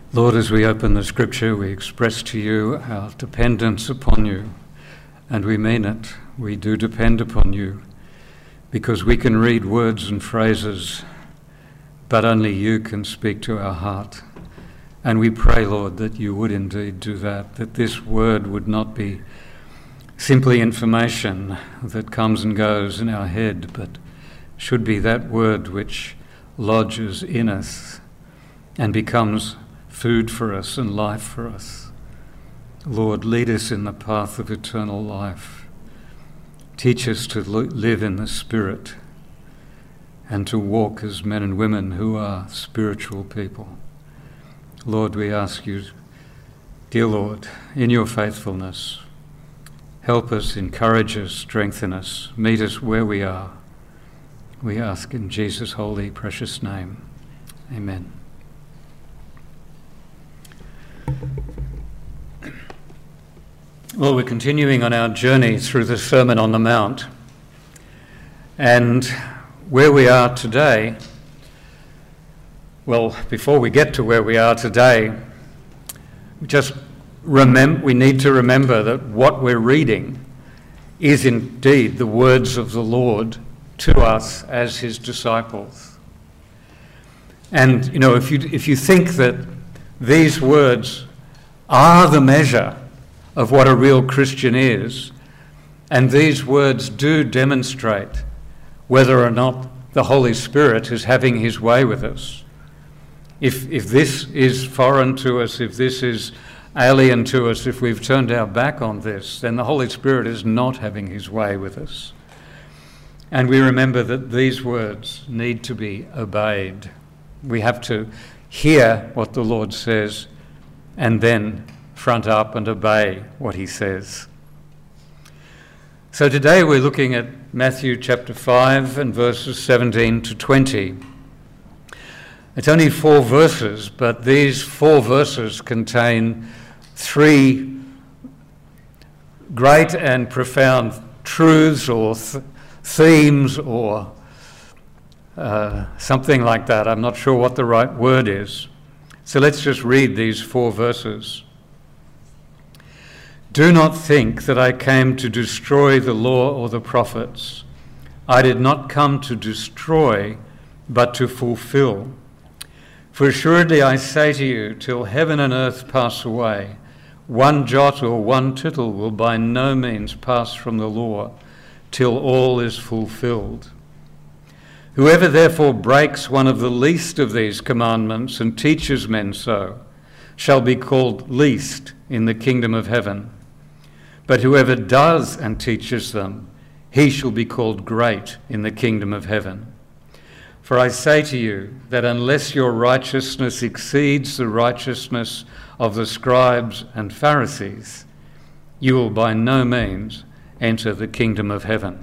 Lord, as we open the scripture, we express to you our dependence upon you, and we mean it. We do depend upon you, because we can read words and phrases, but only you can speak to our heart. And we pray, Lord, that you would indeed do that this word would not be simply information that comes and goes in our head, but should be that word which lodges in us and becomes food for us and life for us. Lord, lead us in the path of eternal life. Teach us to live in the Spirit and to walk as men and women who are spiritual people. Lord, we ask you, dear Lord, in your faithfulness, help us, encourage us, strengthen us, meet us where we are. We ask in Jesus' holy, precious name. Amen. Well, we're continuing on our journey through the Sermon on the Mount. And where we are today, well, before we get to where we are today, we need to remember that what we're reading is indeed the words of the Lord to us as his disciples. And, if you think that these words are the measure of what a real Christian is, and these words do demonstrate whether or not the Holy Spirit is having his way with us. If this is foreign to us, if this is alien to us, if we've turned our back on this, then the Holy Spirit is not having his way with us. And we remember that these words need to be obeyed. We have to hear what the Lord says and then front up and obey what he says. So today we're looking at Matthew chapter 5 and verses 17 to 20. It's only 4 verses, but these 4 verses contain 3 great and profound truths or themes or something like that. I'm not sure what the right word is. So let's just read these 4 verses. Do not think that I came to destroy the law or the prophets. I did not come to destroy, but to fulfill. For assuredly I say to you, till heaven and earth pass away, one jot or one tittle will by no means pass from the law, till all is fulfilled. Whoever therefore breaks one of the least of these commandments and teaches men so, shall be called least in the kingdom of heaven. But whoever does and teaches them, he shall be called great in the kingdom of heaven. For I say to you that unless your righteousness exceeds the righteousness of the scribes and Pharisees, you will by no means enter the kingdom of heaven.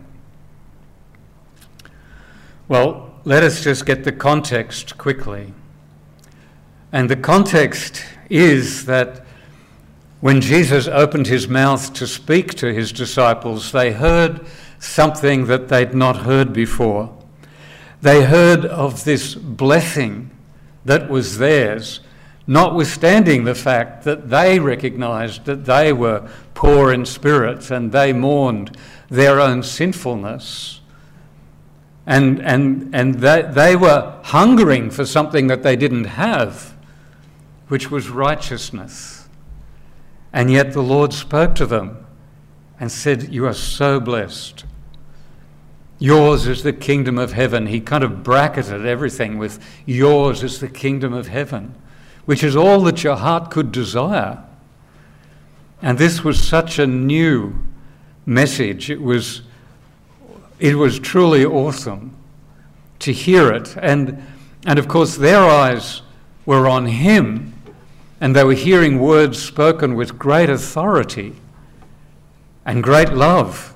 Well, let us just get the context quickly. And the context is that when Jesus opened his mouth to speak to his disciples, they heard something that they'd not heard before. They heard of this blessing that was theirs, notwithstanding the fact that they recognized that they were poor in spirit and they mourned their own sinfulness. And they were hungering for something that they didn't have, which was righteousness. And yet the Lord spoke to them and said, you are so blessed. Yours is the kingdom of heaven. He kind of bracketed everything with yours is the kingdom of heaven, which is all that your heart could desire. And this was such a new message. It was truly awesome to hear it. And of course their eyes were on him, and they were hearing words spoken with great authority and great love.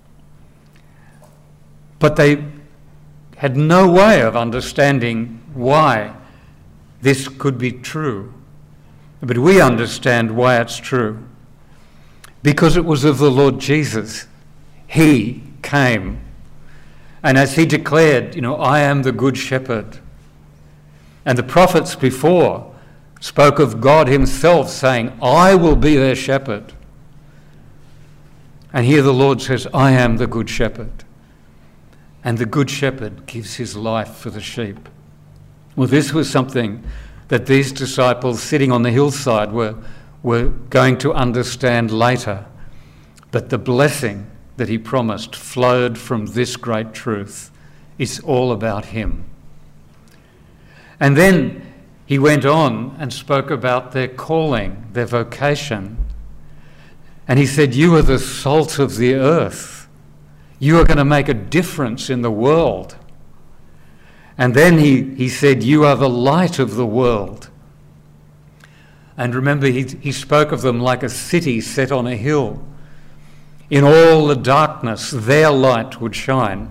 But they had no way of understanding why this could be true. But we understand why it's true. Because it was of the Lord Jesus. He came. And as he declared, I am the good shepherd. And the prophets before spoke of God himself saying, I will be their shepherd. And here the Lord says, I am the good shepherd. And the good shepherd gives his life for the sheep. Well, this was something that these disciples sitting on the hillside were going to understand later. But the blessing that he promised flowed from this great truth. It's all about him. And then he went on and spoke about their calling, their vocation. And he said, you are the salt of the earth. You are going to make a difference in the world. And then he said, you are the light of the world. And remember, he spoke of them like a city set on a hill. In all the darkness, their light would shine.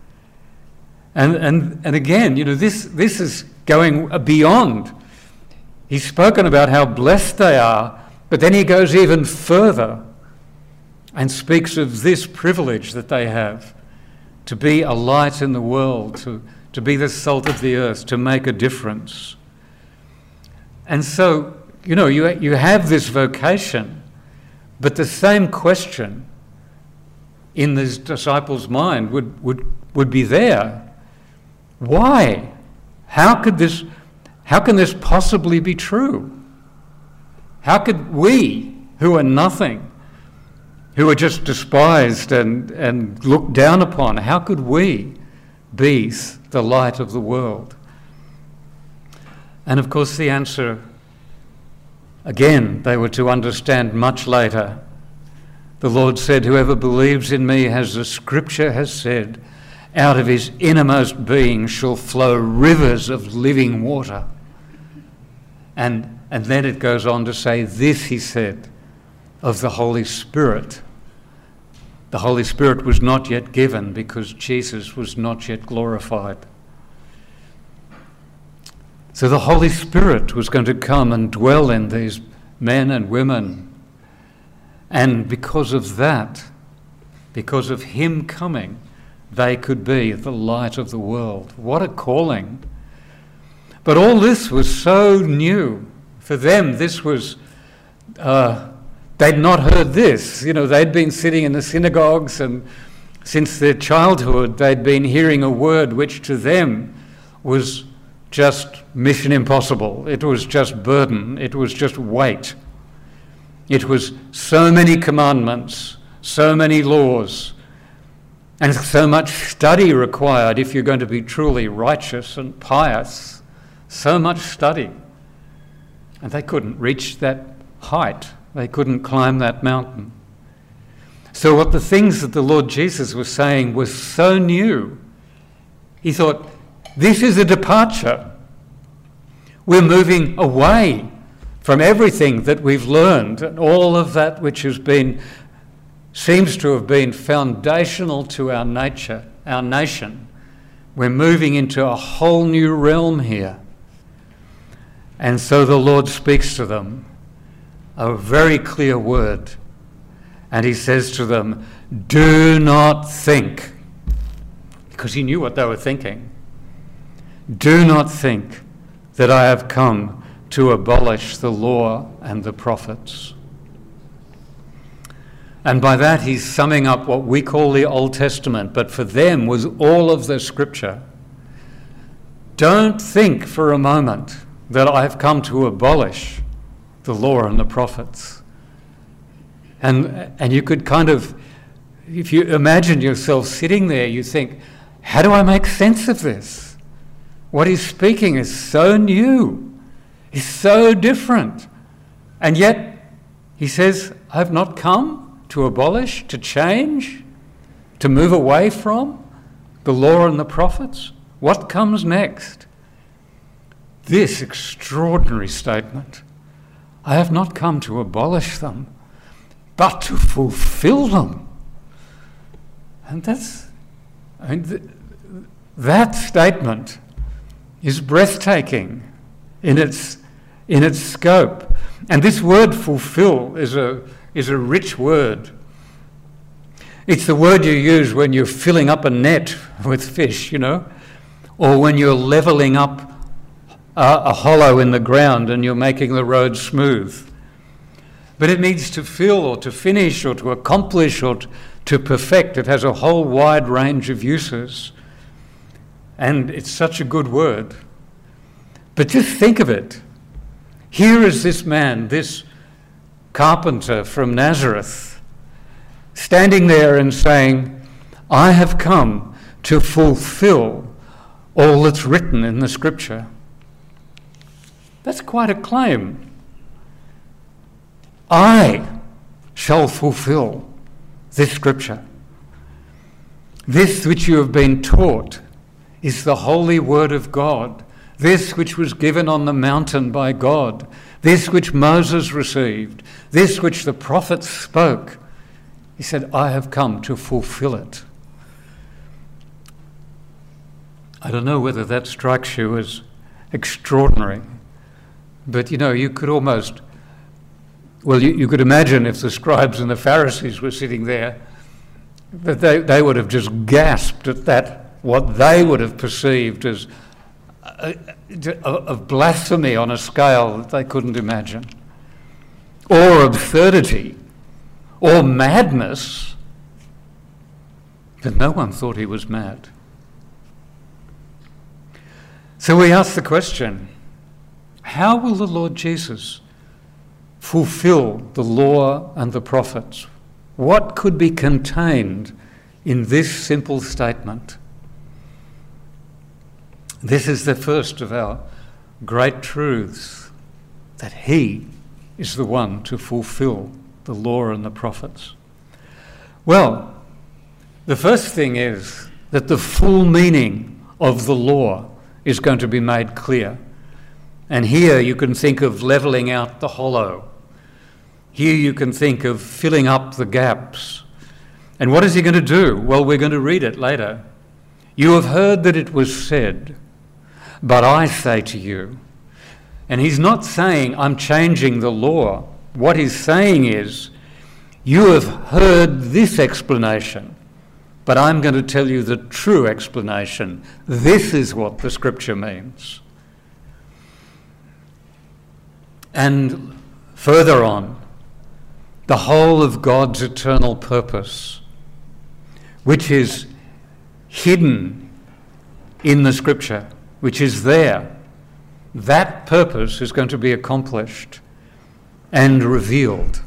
And again, this is going beyond. He's spoken about how blessed they are, but then he goes even further and speaks of this privilege that they have to be a light in the world, to be the salt of the earth, to make a difference. And so, you have this vocation, but the same question in this disciples' mind would be there. Why? How can this possibly be true? How could we, who are nothing, who are just despised and looked down upon, how could we be the light of the world? And of course the answer, again, they were to understand much later. The Lord said, whoever believes in me, as the scripture has said, out of his innermost being shall flow rivers of living water. And then it goes on to say, this he said of the Holy Spirit. The Holy Spirit was not yet given because Jesus was not yet glorified. So the Holy Spirit was going to come and dwell in these men and women. And because of that, because of him coming, they could be the light of the world. What a calling. But all this was so new. For them, this was, they'd not heard this. They'd been sitting in the synagogues, and since their childhood, they'd been hearing a word which to them was just mission impossible. It was just burden. It was just weight. It was so many commandments, so many laws, and so much study required if you're going to be truly righteous and pious. So much study. And they couldn't reach that height. They couldn't climb that mountain. So what the things that the Lord Jesus was saying was so new, he thought, this is a departure. We're moving away from everything that we've learned and all of that which seems to have been foundational to our nature, our nation. We're moving into a whole new realm here. And so the Lord speaks to them a very clear word. And he says to them, do not think, because he knew what they were thinking. Do not think that I have come to abolish the law and the prophets. And by that he's summing up what we call the Old Testament, but for them was all of the scripture. Don't think for a moment that I've come to abolish the law and the prophets. And you could kind of, if you imagine yourself sitting there, you think, how do I make sense of this? What he's speaking is so new, is so different. And yet he says, I've not come to abolish, to change, to move away from the law and the prophets. What comes next? This extraordinary statement. I have not come to abolish them, but to fulfill them. And that statement is breathtaking in its scope. And this word fulfill is a rich word. It's the word you use when you're filling up a net with fish, or when you're levelling up a hollow in the ground and you're making the road smooth. But it needs to fill or to finish or to accomplish or to perfect. It has a whole wide range of uses. And it's such a good word. But just think of it. Here is this man, this carpenter from Nazareth, standing there and saying, I have come to fulfill all that's written in the Scripture. That's quite a claim. I shall fulfill this Scripture. This which you have been taught is the holy word of God. This which was given on the mountain by God. This which Moses received. This which the prophets spoke. He said, I have come to fulfill it. I don't know whether that strikes you as extraordinary, but you could almost, you could imagine if the scribes and the Pharisees were sitting there, that they would have just gasped at that, what they would have perceived as of blasphemy on a scale that they couldn't imagine, or absurdity, or madness, but no one thought he was mad. So we ask the question, how will the Lord Jesus fulfill the law and the prophets? What could be contained in this simple statement? This is the first of our great truths, that he is the one to fulfill the law and the prophets. Well, the first thing is that the full meaning of the law is going to be made clear. And here you can think of levelling out the hollow. Here you can think of filling up the gaps. And what is he going to do? Well, we're going to read it later. You have heard that it was said, but I say to you. And he's not saying, I'm changing the law. What he's saying is, you have heard this explanation, but I'm going to tell you the true explanation. This is what the Scripture means. And further on, the whole of God's eternal purpose, which is hidden in the Scripture, which is there, that purpose is going to be accomplished and revealed.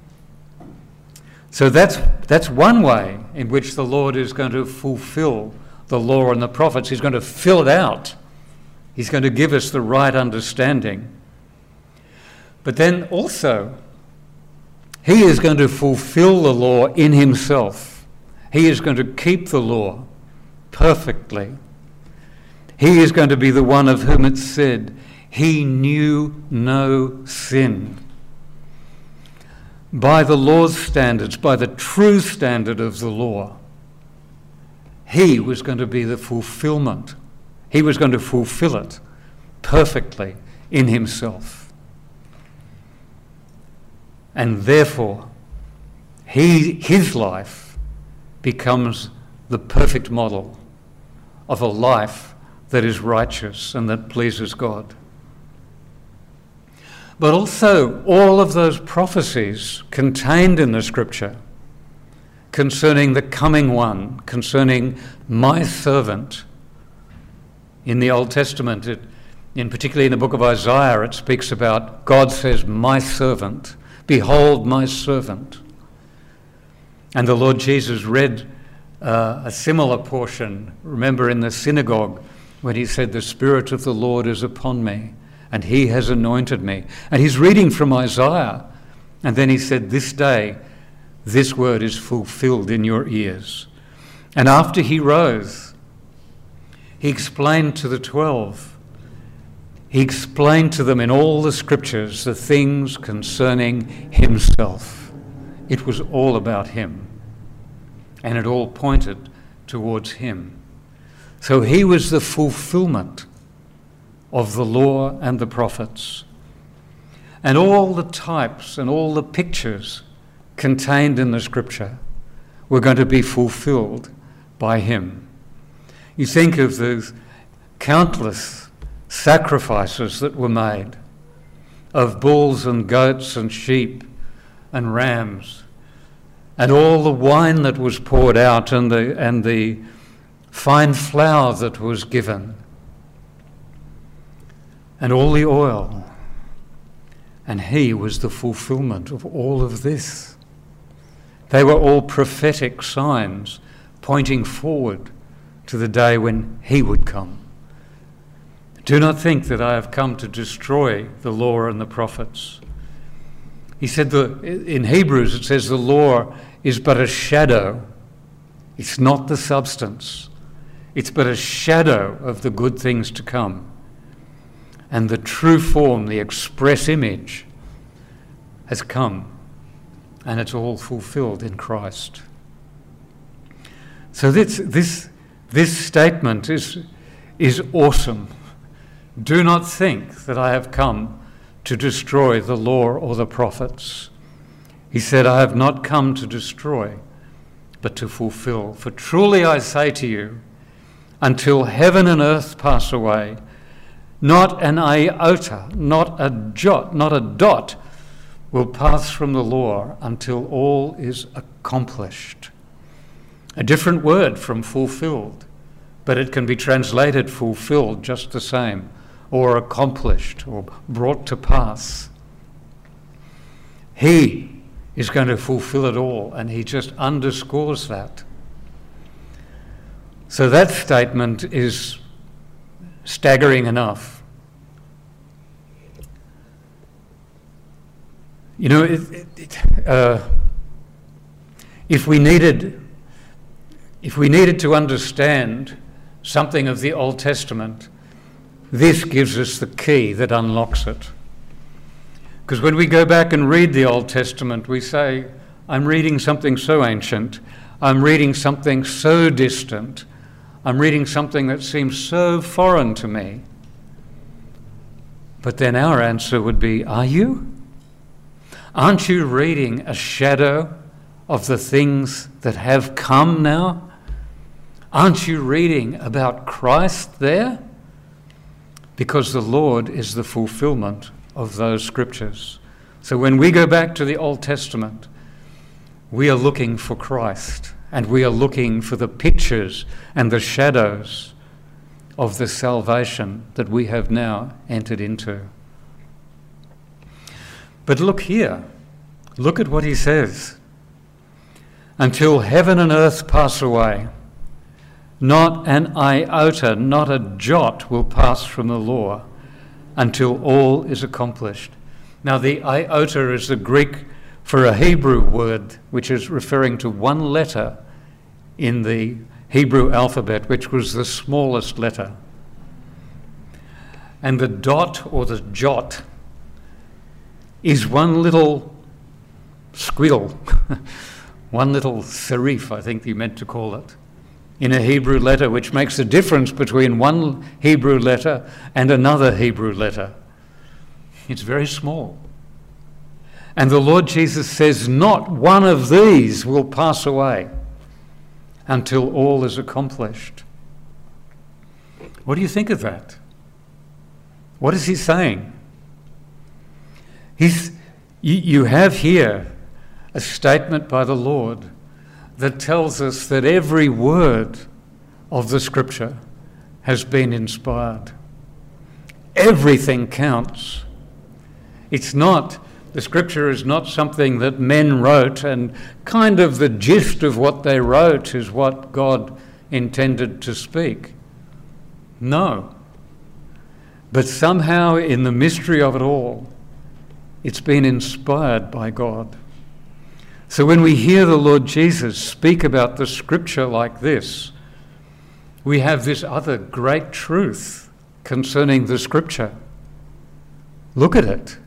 So that's one way in which the Lord is going to fulfill the law and the prophets. He's going to fill it out. He's going to give us the right understanding. But then also, he is going to fulfill the law in himself. He is going to keep the law perfectly. He is going to be the one of whom it's said, he knew no sin. By the law's standards, by the true standard of the law, he was going to be the fulfillment. He was going to fulfill it perfectly in himself. And therefore, his life becomes the perfect model of a life that is righteous and that pleases God. But also all of those prophecies contained in the Scripture concerning the coming one, concerning my servant. In the Old Testament, particularly in the book of Isaiah, it speaks about, God says, my servant, behold my servant. And the Lord Jesus read a similar portion, remember in the synagogue, when he said, the Spirit of the Lord is upon me, and he has anointed me. And he's reading from Isaiah. And then he said, this day, this word is fulfilled in your ears. And after he rose, he explained to the 12, he explained to them in all the Scriptures the things concerning himself. It was all about him. And it all pointed towards him. So he was the fulfillment of the law and the prophets. And all the types and all the pictures contained in the Scripture were going to be fulfilled by him. You think of those countless sacrifices that were made of bulls and goats and sheep and rams, and all the wine that was poured out and the fine flour that was given, and all the oil. And he was the fulfillment of all of this. They were all prophetic signs pointing forward to the day when he would come. Do not think that I have come to destroy the law and the prophets. He said, in Hebrews it says the law is but a shadow. It's not the substance. It's but a shadow of the good things to come. And the true form, the express image, has come, and it's all fulfilled in Christ. So this statement is awesome. Do not think that I have come to destroy the law or the prophets. He said, I have not come to destroy, but to fulfill. For truly I say to you, until heaven and earth pass away, not an iota, not a jot, not a dot will pass from the law until all is accomplished. A different word from fulfilled, but it can be translated fulfilled just the same, or accomplished, or brought to pass. He is going to fulfill it all, and he just underscores that. So that statement is staggering enough. You know, if we needed to understand something of the Old Testament, this gives us the key that unlocks it. Because when we go back and read the Old Testament, we say, I'm reading something so ancient, I'm reading something so distant, I'm reading something that seems so foreign to me. But then our answer would be, are you? Aren't you reading a shadow of the things that have come now? Aren't you reading about Christ there? Because the Lord is the fulfillment of those scriptures. So when we go back to the Old Testament, we are looking for Christ, and we are looking for the pictures and the shadows of the salvation that we have now entered into. But look here, look at what he says. Until heaven and earth pass away, not an iota, not a jot will pass from the law until all is accomplished. Now the iota is the Greek for a Hebrew word, which is referring to one letter in the Hebrew alphabet, which was the smallest letter. And the dot or the jot is one little squiggle, one little serif, I think you meant to call it, in a Hebrew letter, which makes the difference between one Hebrew letter and another Hebrew letter. It's very small. And the Lord Jesus says, not one of these will pass away until all is accomplished. What do you think of that? What is he saying? You have here a statement by the Lord that tells us that every word of the Scripture has been inspired. Everything counts. The Scripture is not something that men wrote and kind of the gist of what they wrote is what God intended to speak. No. But somehow in the mystery of it all, it's been inspired by God. So when we hear the Lord Jesus speak about the Scripture like this, we have this other great truth concerning the Scripture. Look at it.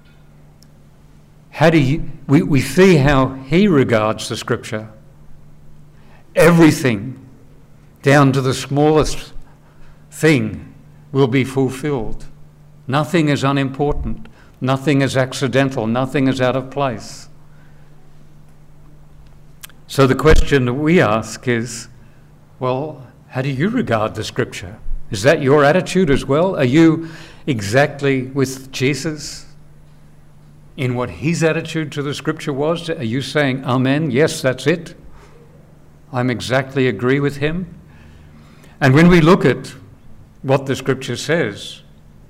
We see how he regards the Scripture. Everything, down to the smallest thing, will be fulfilled. Nothing is unimportant. Nothing is accidental. Nothing is out of place. So the question that we ask is, well, how do you regard the Scripture? Is that your attitude as well? Are you exactly with Jesus in what his attitude to the scripture was? Are you saying, amen, yes, that's it? I'm exactly agree with him? And when we look at what the scripture says,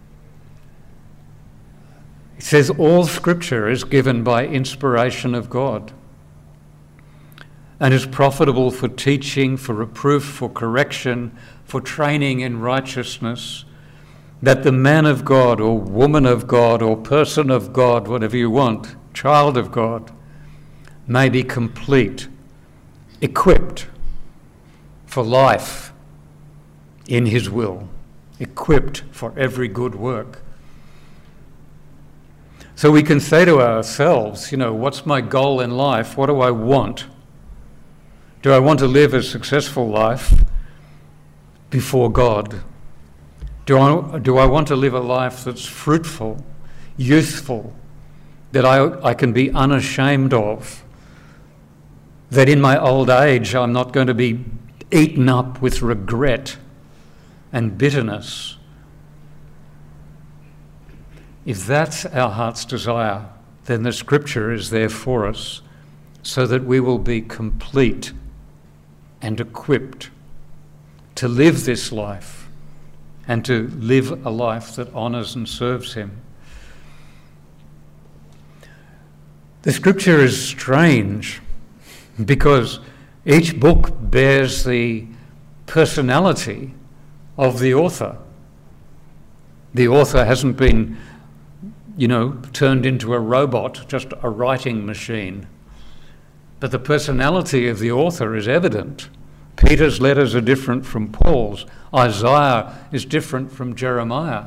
it says all scripture is given by inspiration of God and is profitable for teaching, for reproof, for correction, for training in righteousness, that the man of God or woman of God or person of God, whatever you want, child of God, may be complete, equipped for life in his will, equipped for every good work. So we can say to ourselves, what's my goal in life? What do I want? Do I want to live a successful life before God? Do I want to live a life that's fruitful, useful, that I can be unashamed of, that in my old age I'm not going to be eaten up with regret and bitterness? If that's our heart's desire, then the scripture is there for us so that we will be complete and equipped to live this life and to live a life that honours and serves him. The scripture is strange because each book bears the personality of the author. The author hasn't been, turned into a robot, just a writing machine. But the personality of the author is evident. Peter's letters are different from Paul's. Isaiah is different from Jeremiah.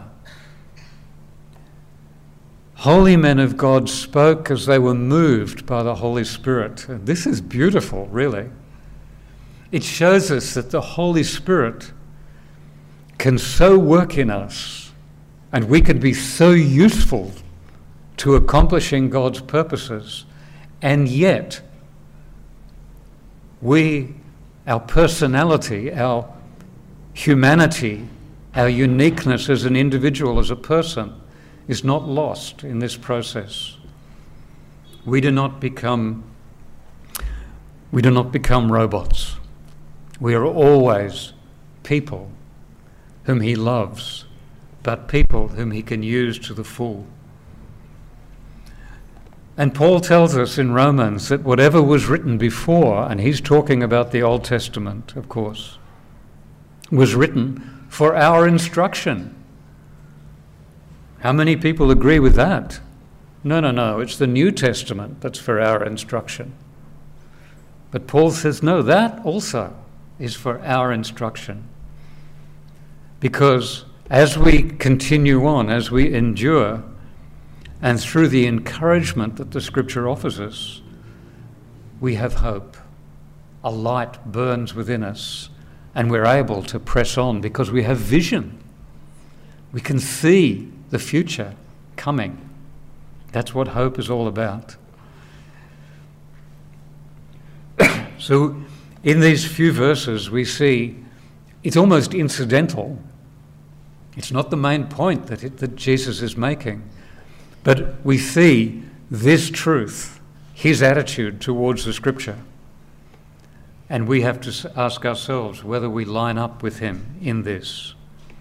Holy men of God spoke as they were moved by the Holy Spirit. And this is beautiful, really. It shows us that the Holy Spirit can so work in us, and we can be so useful to accomplishing God's purposes, and yet our personality, our humanity, our uniqueness as an individual, as a person, is not lost in this process. We do not become robots. We are always people whom he loves, but people whom he can use to the full. And Paul tells us in Romans that whatever was written before, and he's talking about the Old Testament, of course, was written for our instruction. How many people agree with that? No, it's the New Testament that's for our instruction. But Paul says, no, that also is for our instruction. Because as we continue on, as we endure, and through the encouragement that the scripture offers us, we have hope. A light burns within us, and we're able to press on because we have vision. We can see the future coming. That's what hope is all about. So in these few verses we see it's almost incidental. It's not the main point that Jesus is making. But we see this truth, his attitude towards the scripture. And we have to ask ourselves whether we line up with him in this.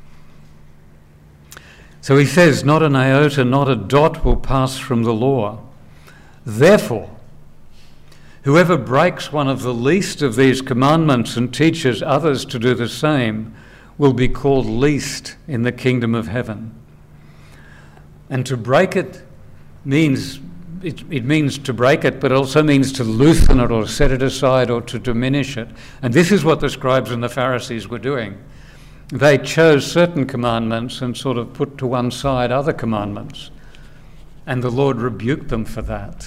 So he says, not an iota, not a dot will pass from the law. Therefore, whoever breaks one of the least of these commandments and teaches others to do the same will be called least in the kingdom of heaven. And to break it means, it means to break it, but also means to loosen it or set it aside or to diminish it. And this is what the scribes and the Pharisees were doing. They chose certain commandments and sort of put to one side other commandments. And the Lord rebuked them for that.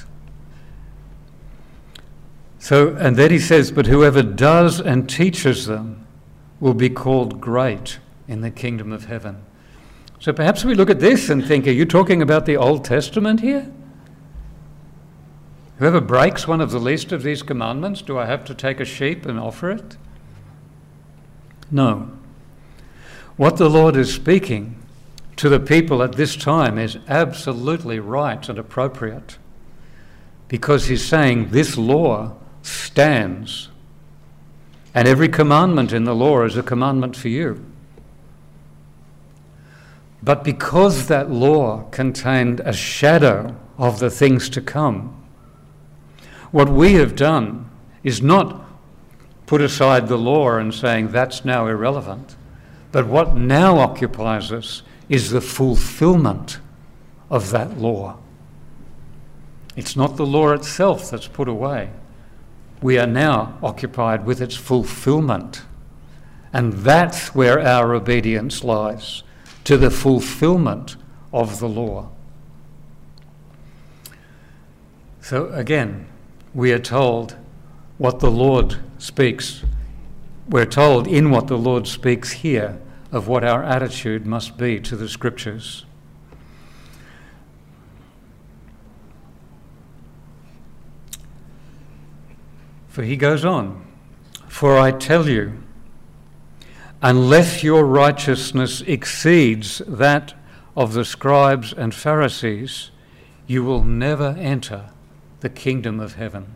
So, and then he says, but whoever does and teaches them will be called great in the kingdom of heaven. So perhaps we look at this and think, are you talking about the Old Testament here? Whoever breaks one of the least of these commandments, do I have to take a sheep and offer it? No. What the Lord is speaking to the people at this time is absolutely right and appropriate, because he's saying this law stands, and every commandment in the law is a commandment for you. But because that law contained a shadow of the things to come, what we have done is not put aside the law and saying that's now irrelevant, but what now occupies us is the fulfillment of that law. It's not the law itself that's put away. We are now occupied with its fulfillment. And that's where our obedience lies, to the fulfillment of the law. So again, we are told what the Lord speaks. We're told in what the Lord speaks here of what our attitude must be to the Scriptures. For he goes on, "For I tell you, unless your righteousness exceeds that of the scribes and Pharisees, you will never enter the kingdom of heaven."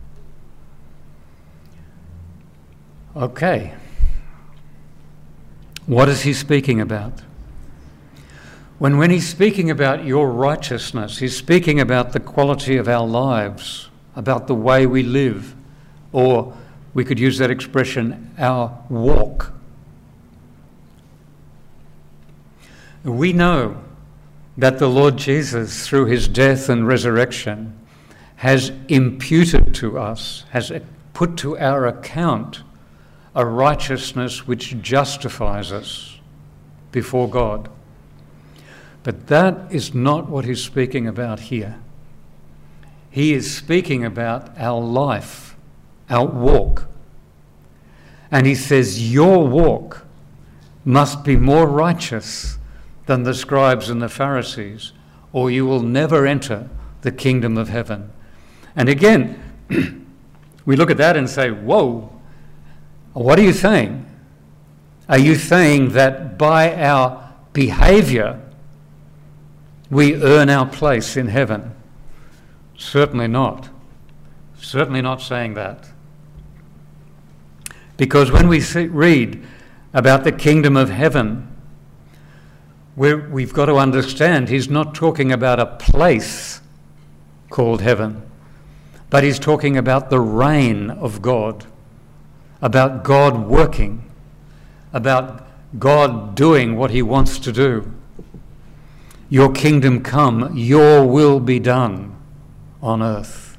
Okay. What is he speaking about? When he's speaking about your righteousness, he's speaking about the quality of our lives, about the way we live, or we could use that expression, our walk. We know that the Lord Jesus, through his death and resurrection, has imputed to us, has put to our account a righteousness which justifies us before God. But that is not what he's speaking about here. He is speaking about our life, our walk. And he says, your walk must be more righteous than the scribes and the Pharisees, or you will never enter the kingdom of heaven. And again, we look at that and say, whoa, what are you saying? Are you saying that by our behaviour we earn our place in heaven? Certainly not. Certainly not saying that. Because when we read about the kingdom of heaven, we've got to understand he's not talking about a place called heaven, but he's talking about the reign of God, about God working, about God doing what he wants to do. Your kingdom come, your will be done on earth.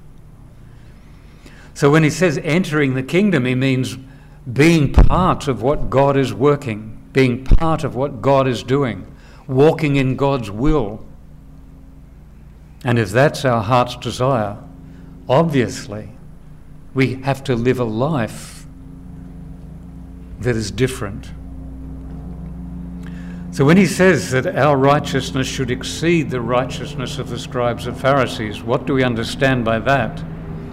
So when he says entering the kingdom, he means being part of what God is working, being part of what God is doing, walking in God's will. And if that's our heart's desire, obviously we have to live a life that is different. So when he says that our righteousness should exceed the righteousness of the scribes and Pharisees, what do we understand by that?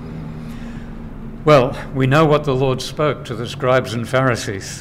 Well, we know what the Lord spoke to the scribes and Pharisees.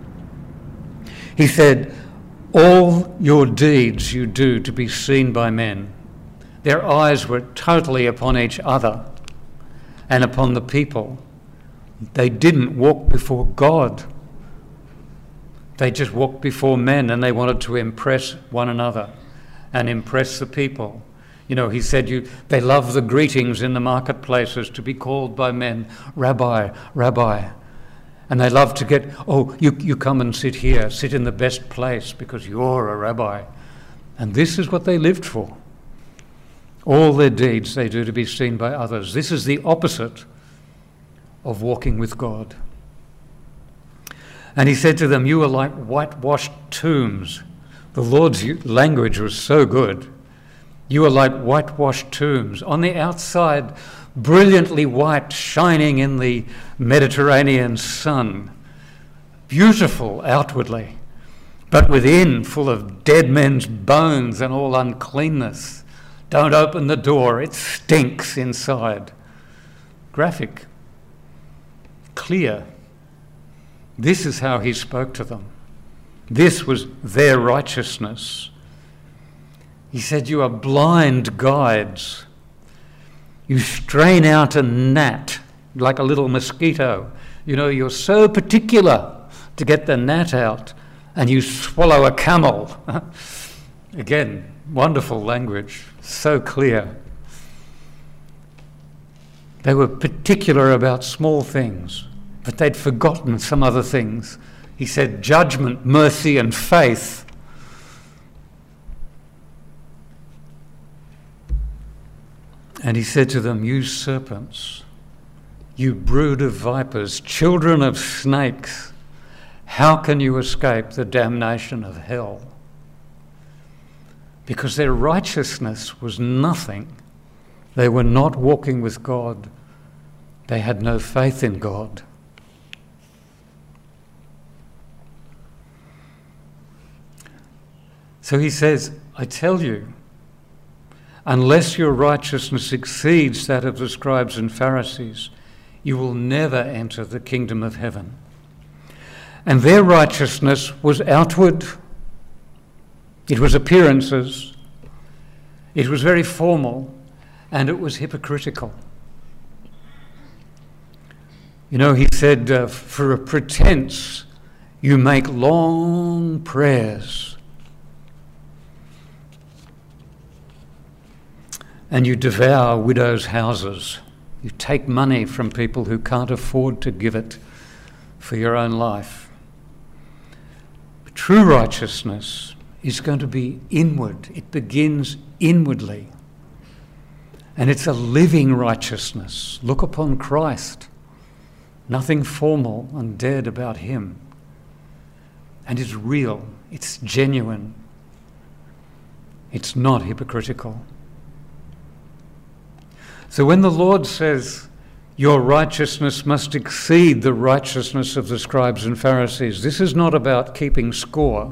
He said, all your deeds you do to be seen by men. Their eyes were totally upon each other and upon the people. They didn't walk before God. They just walked before men, and they wanted to impress one another and impress the people. You know, he said they love the greetings in the marketplaces, to be called by men, Rabbi, Rabbi. And they love to get, oh, you come and sit here, sit in the best place because you're a rabbi. And this is what they lived for. All their deeds they do to be seen by others. This is the opposite of walking with God. And he said to them, you are like whitewashed tombs. The Lord's language was so good. You are like whitewashed tombs. On the outside, brilliantly white, shining in the Mediterranean sun. Beautiful outwardly, but within full of dead men's bones and all uncleanness. Don't open the door, it stinks inside. Graphic, clear. This is how he spoke to them. This was their righteousness. He said, you are blind guides. You strain out a gnat like a little mosquito. You know, you're so particular to get the gnat out, and you swallow a camel. Again, wonderful language, so clear. They were particular about small things, but they'd forgotten some other things. He said judgment, mercy, and faith. And he said to them, you serpents, you brood of vipers, children of snakes, how can you escape the damnation of hell? Because their righteousness was nothing. They were not walking with God. They had no faith in God. So he says, I tell you, unless your righteousness exceeds that of the scribes and Pharisees, you will never enter the kingdom of heaven. And their righteousness was outward. It was appearances. It was very formal, and it was hypocritical. You know, he said, for a pretense, you make long prayers. And you devour widows' houses. You take money from people who can't afford to give it for your own life. But true righteousness is going to be inward. It begins inwardly. And it's a living righteousness. Look upon Christ. Nothing formal and dead about him. And it's real. It's genuine. It's not hypocritical. So when the Lord says, your righteousness must exceed the righteousness of the scribes and Pharisees, this is not about keeping score.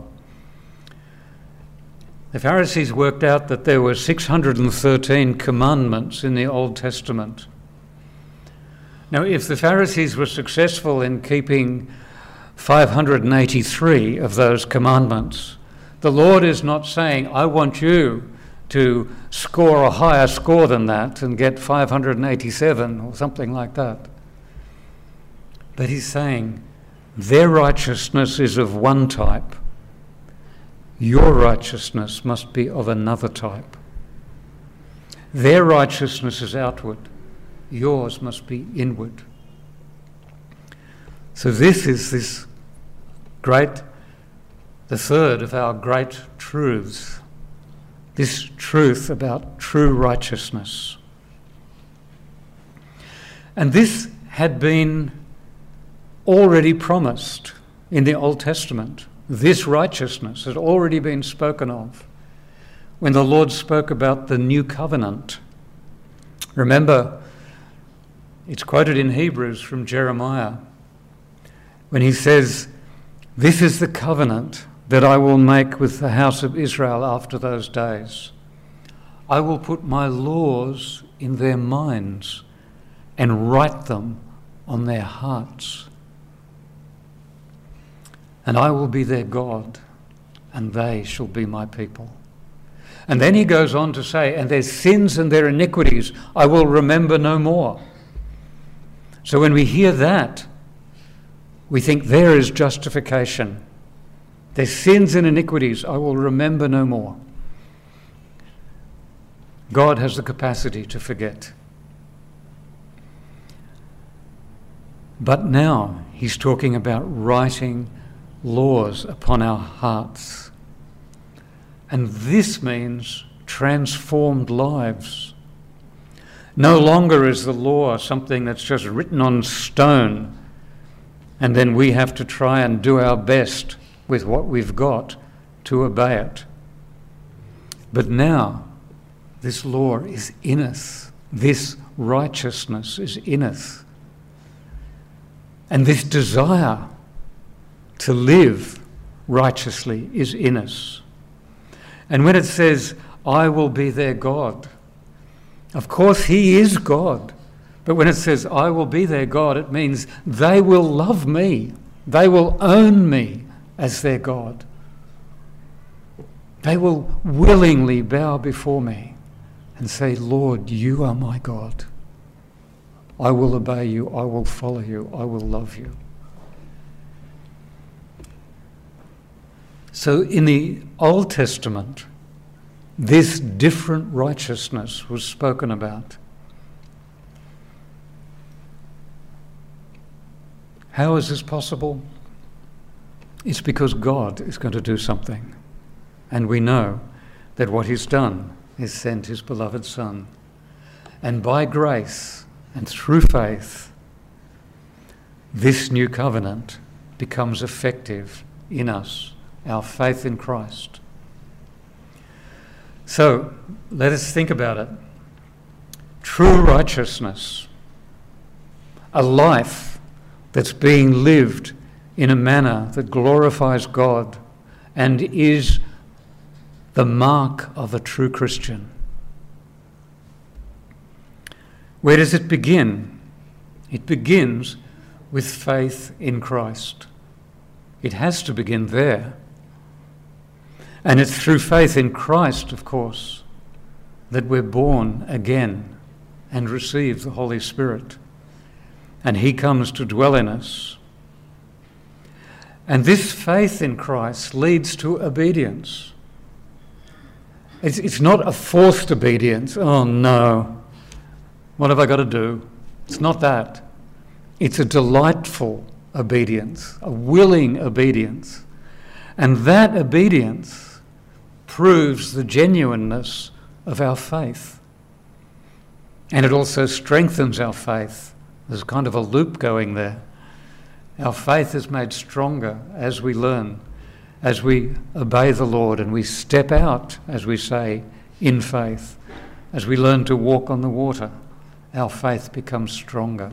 The Pharisees worked out that there were 613 commandments in the Old Testament. Now, if the Pharisees were successful in keeping 583 of those commandments, the Lord is not saying, I want you to score a higher score than that and get 587 or something like that. But he's saying their righteousness is of one type. Your righteousness must be of another type. Their righteousness is outward. Yours must be inward. So this is the third of our great truths. This truth about true righteousness. And this had been already promised in the Old Testament. This righteousness had already been spoken of when the Lord spoke about the new covenant. Remember, it's quoted in Hebrews from Jeremiah when he says, this is the covenant that I will make with the house of Israel after those days. I will put my laws in their minds and write them on their hearts. And I will be their God, and they shall be my people. And then he goes on to say, and their sins and their iniquities I will remember no more. So when we hear that, we think there is justification. Their sins and iniquities I will remember no more. God has the capacity to forget. But now he's talking about writing laws upon our hearts. And this means transformed lives. No longer is the law something that's just written on stone, and then we have to try and do our best with what we've got to obey it. But now, this law is in us. This righteousness is in us. And this desire to live righteously is in us. And when it says, I will be their God, of course he is God. But when it says, I will be their God, it means they will love me. They will own me. as their God. They will willingly bow before me and say, Lord, you are my God. I will obey you, I will follow you, I will love you. So in the Old Testament, this different righteousness was spoken about. How is this possible? It's because God is going to do something. And we know that what he's done is sent his beloved Son. And by grace and through faith, this new covenant becomes effective in us, our faith in Christ. So let us think about it. True righteousness, a life that's being lived in a manner that glorifies God and is the mark of a true Christian. Where does it begin? It begins with faith in Christ. It has to begin there. And it's through faith in Christ, of course, that we're born again and receive the Holy Spirit. And he comes to dwell in us. And this faith in Christ leads to obedience. It's not a forced obedience. Oh no, what have I got to do? It's not that. It's a delightful obedience, a willing obedience. And that obedience proves the genuineness of our faith. And it also strengthens our faith. There's kind of a loop going there. Our faith is made stronger as we learn, as we obey the Lord and we step out, as we say, in faith. As we learn to walk on the water, our faith becomes stronger.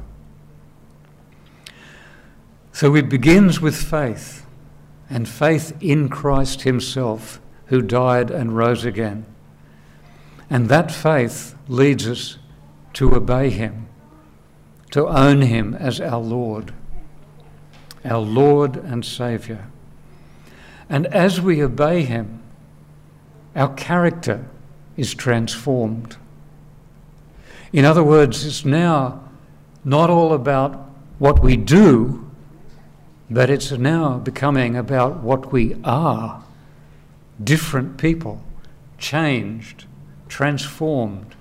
So it begins with faith, and faith in Christ himself, who died and rose again. And that faith leads us to obey him, to own him as our Lord and Saviour. And as we obey him, our character is transformed. In other words, it's now not all about what we do, but it's now becoming about what we are. Different people, changed, transformed.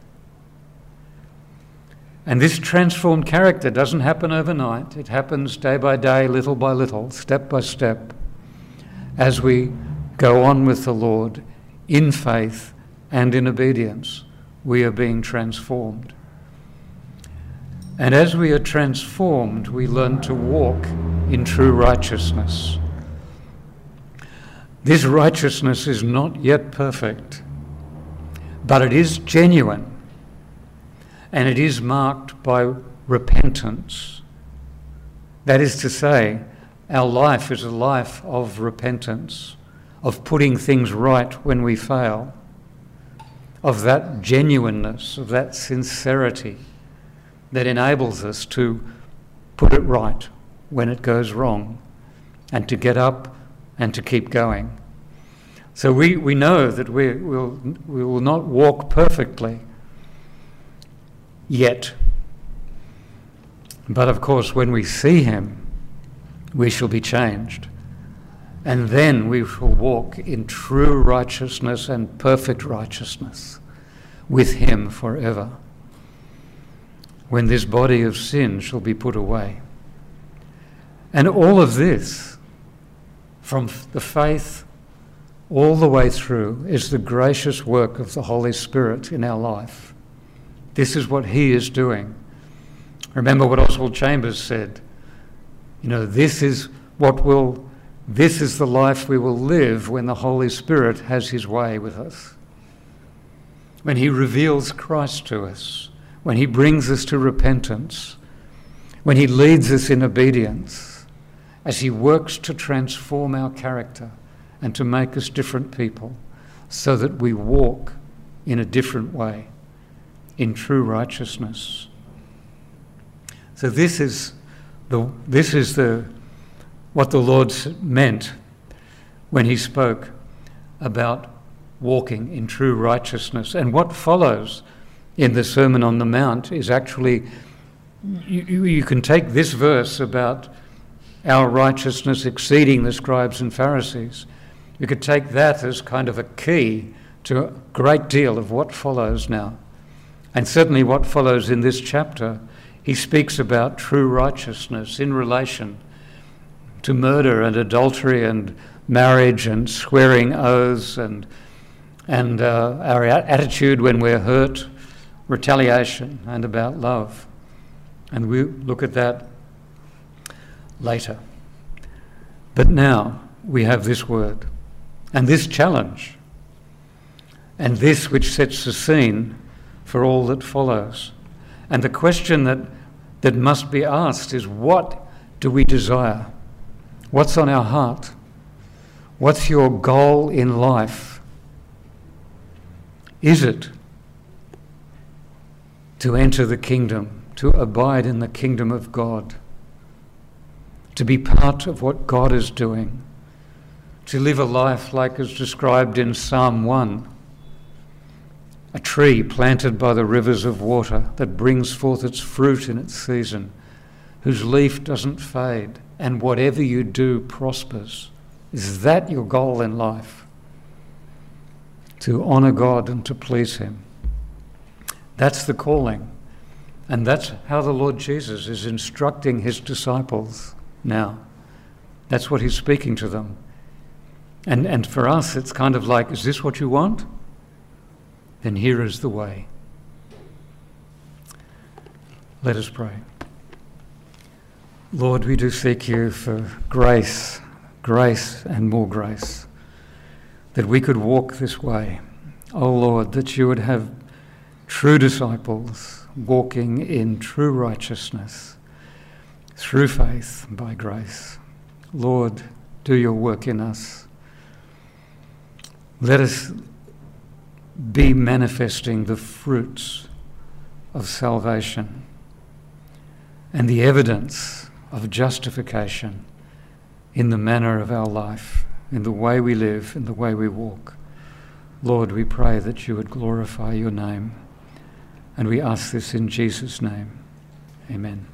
And this transformed character doesn't happen overnight. It happens day by day, little by little, step by step, as we go on with the Lord in faith and in obedience. We are being transformed. And as we are transformed, we learn to walk in true righteousness. This righteousness is not yet perfect, but it is genuine, and it is marked by repentance. That is to say, our life is a life of repentance, of putting things right when we fail, of that genuineness, of that sincerity that enables us to put it right when it goes wrong, and to get up and to keep going. So we know that we will not walk perfectly yet. But of course, when we see him, we shall be changed. And then we shall walk in true righteousness and perfect righteousness with him forever, when this body of sin shall be put away. And all of this, from the faith all the way through, is the gracious work of the Holy Spirit in our life. This is what he is doing. Remember what Oswald Chambers said. This is the life we will live when the Holy Spirit has his way with us. When he reveals Christ to us, when he brings us to repentance, when he leads us in obedience, as he works to transform our character and to make us different people, so that we walk in a different way, in true righteousness. So this is what the Lord meant when he spoke about walking in true righteousness. And what follows in the Sermon on the Mount is actually, you can take this verse about our righteousness exceeding the scribes and Pharisees. You could take that as kind of a key to a great deal of what follows now. And certainly what follows in this chapter, he speaks about true righteousness in relation to murder and adultery and marriage and swearing oaths and our attitude when we're hurt, retaliation, and about love. And we look at that later. But now we have this word and this challenge and this which sets the scene for all that follows. And the question that must be asked is, what do we desire? What's on our heart? What's your goal in life? Is it to enter the kingdom, to abide in the kingdom of God, to be part of what God is doing, to live a life like is described in Psalm 1, a tree planted by the rivers of water that brings forth its fruit in its season, whose leaf doesn't fade, and whatever you do prospers? Is that your goal in life? To honour God and to please him. That's the calling. And that's how the Lord Jesus is instructing his disciples now. That's what he's speaking to them. And for us, it's kind of like, is this what you want? Then here is the way. Let us pray. Lord, we do seek you for grace, grace and more grace, that we could walk this way. Oh Lord, that you would have true disciples walking in true righteousness, through faith, by grace. Lord, do your work in us. Let us be manifesting the fruits of salvation and the evidence of justification in the manner of our life, in the way we live, in the way we walk. Lord, we pray that you would glorify your name, and we ask this in Jesus' name. Amen.